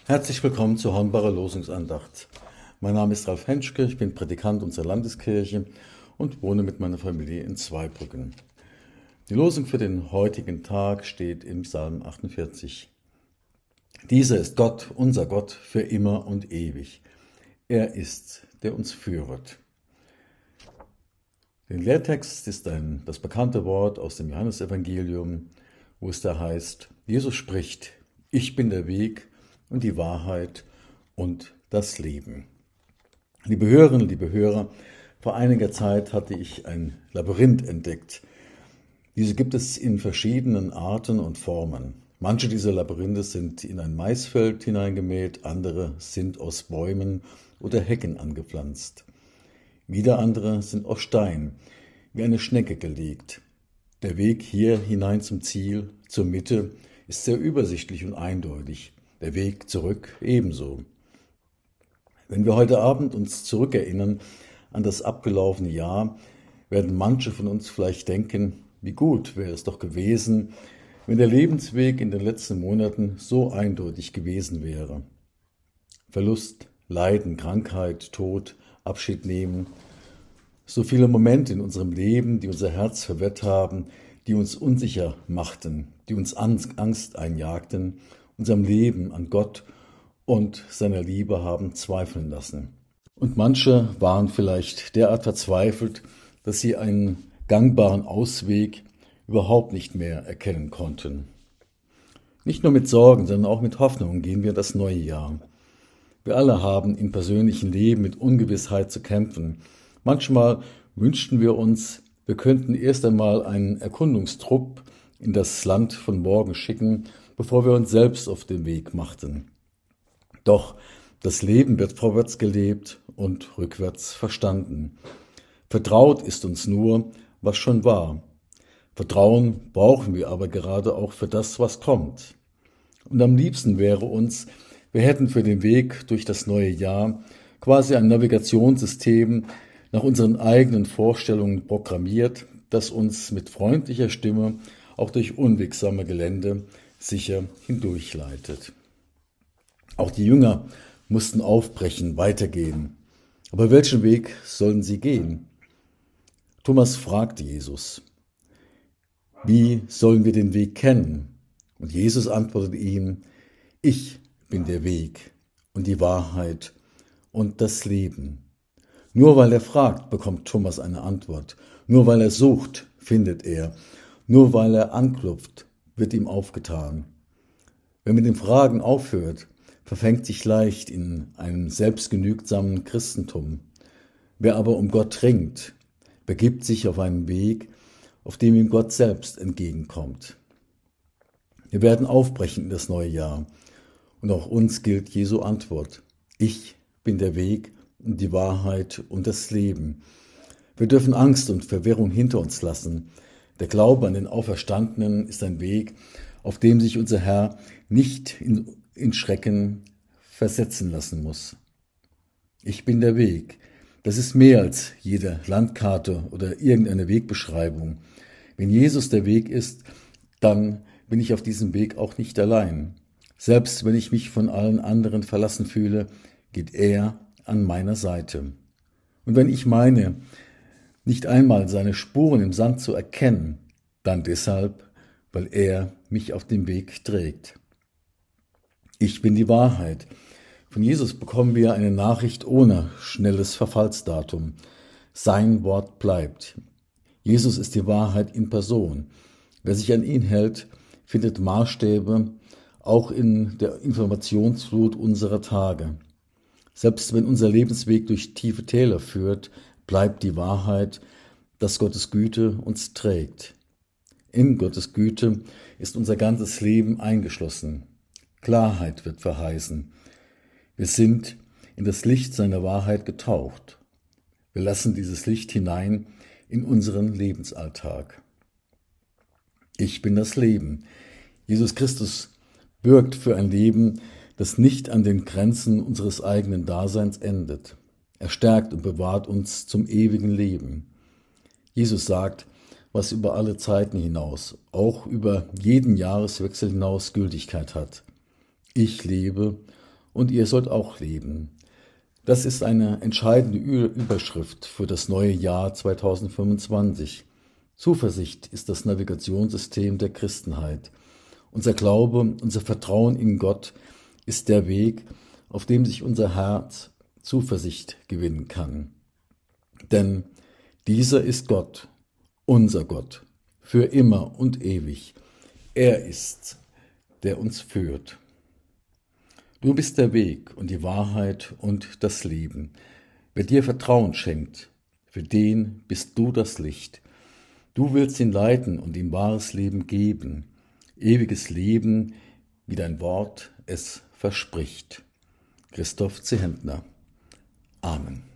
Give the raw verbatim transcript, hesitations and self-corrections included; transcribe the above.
Herzlich willkommen zur Hornbacher Losungsandacht. Mein Name ist Ralf Henschke, ich bin Prädikant unserer Landeskirche und wohne mit meiner Familie in Zweibrücken. Die Losung für den heutigen Tag steht im Psalm achtundvierzig. Dieser ist Gott, unser Gott, für immer und ewig. Er ist, der uns führet. Der Lehrtext ist ein, das bekannte Wort aus dem Johannesevangelium, wo es da heißt, Jesus spricht, ich bin der Weg und die Wahrheit und das Leben. Liebe Hörerinnen, liebe Hörer, vor einiger Zeit hatte ich ein Labyrinth entdeckt. Diese gibt es in verschiedenen Arten und Formen. Manche dieser Labyrinthe sind in ein Maisfeld hineingemäht, andere sind aus Bäumen oder Hecken angepflanzt. Wieder andere sind aus Stein, wie eine Schnecke gelegt. Der Weg hier hinein zum Ziel, zur Mitte, ist sehr übersichtlich und eindeutig. Der Weg zurück ebenso. Wenn wir heute Abend uns zurückerinnern an das abgelaufene Jahr, werden manche von uns vielleicht denken, wie gut wäre es doch gewesen, wenn der Lebensweg in den letzten Monaten so eindeutig gewesen wäre. Verlust, Leiden, Krankheit, Tod, Abschied nehmen, so viele Momente in unserem Leben, die unser Herz verwirrt haben, die uns unsicher machten, die uns Angst einjagten, unserem Leben an Gott und seiner Liebe haben zweifeln lassen. Und manche waren vielleicht derart verzweifelt, dass sie einen gangbaren Ausweg überhaupt nicht mehr erkennen konnten. Nicht nur mit Sorgen, sondern auch mit Hoffnung gehen wir in das neue Jahr. Wir alle haben im persönlichen Leben mit Ungewissheit zu kämpfen. Manchmal wünschten wir uns, wir könnten erst einmal einen Erkundungstrupp in das Land von morgen schicken, bevor wir uns selbst auf den Weg machten. Doch das Leben wird vorwärts gelebt und rückwärts verstanden. Vertraut ist uns nur, was schon war. Vertrauen brauchen wir aber gerade auch für das, was kommt. Und am liebsten wäre uns, wir hätten für den Weg durch das neue Jahr quasi ein Navigationssystem nach unseren eigenen Vorstellungen programmiert, das uns mit freundlicher Stimme auch durch unwegsame Gelände sicher hindurchleitet. Auch die Jünger mussten aufbrechen, weitergehen. Aber welchen Weg sollen sie gehen? Thomas fragte Jesus, wie sollen wir den Weg kennen? Und Jesus antwortete ihm, ich bin der Weg und die Wahrheit und das Leben. Nur weil er fragt, bekommt Thomas eine Antwort. Nur weil er sucht, findet er. Nur weil er anklopft, wird ihm aufgetan. Wer mit dem Fragen aufhört, verfängt sich leicht in einem selbstgenügsamen Christentum. Wer aber um Gott ringt, begibt sich auf einen Weg, auf dem ihm Gott selbst entgegenkommt. Wir werden aufbrechen in das neue Jahr. Und auch uns gilt Jesu Antwort. Ich bin der Weg und die Wahrheit und das Leben. Wir dürfen Angst und Verwirrung hinter uns lassen. Der Glaube an den Auferstandenen ist ein Weg, auf dem sich unser Herr nicht in, in Schrecken versetzen lassen muss. Ich bin der Weg. Das ist mehr als jede Landkarte oder irgendeine Wegbeschreibung. Wenn Jesus der Weg ist, dann bin ich auf diesem Weg auch nicht allein. Selbst wenn ich mich von allen anderen verlassen fühle, geht er an meiner Seite. Und wenn ich meine, nicht einmal seine Spuren im Sand zu erkennen, dann deshalb, weil er mich auf dem Weg trägt. Ich bin die Wahrheit. Von Jesus bekommen wir eine Nachricht ohne schnelles Verfallsdatum. Sein Wort bleibt. Jesus ist die Wahrheit in Person. Wer sich an ihn hält, findet Maßstäbe, auch in der Informationsflut unserer Tage. Selbst wenn unser Lebensweg durch tiefe Täler führt, bleibt die Wahrheit, dass Gottes Güte uns trägt. In Gottes Güte ist unser ganzes Leben eingeschlossen. Klarheit wird verheißen. Wir sind in das Licht seiner Wahrheit getaucht. Wir lassen dieses Licht hinein in unseren Lebensalltag. Ich bin das Leben. Jesus Christus bürgt für ein Leben, das nicht an den Grenzen unseres eigenen Daseins endet. Er stärkt und bewahrt uns zum ewigen Leben. Jesus sagt, was über alle Zeiten hinaus, auch über jeden Jahreswechsel hinaus Gültigkeit hat. Ich lebe und ihr sollt auch leben. Das ist eine entscheidende Überschrift für das neue Jahr zweitausendfünfundzwanzig. Zuversicht ist das Navigationssystem der Christenheit. Unser Glaube, unser Vertrauen in Gott ist der Weg, auf dem sich unser Herz Zuversicht gewinnen kann. Denn dieser ist Gott, unser Gott, für immer und ewig. Er ist's, der uns führt. Du bist der Weg und die Wahrheit und das Leben. Wer dir Vertrauen schenkt, für den bist du das Licht. Du willst ihn leiten und ihm wahres Leben geben, ewiges Leben, wie dein Wort es verspricht. Christoph Zehentner. Amen.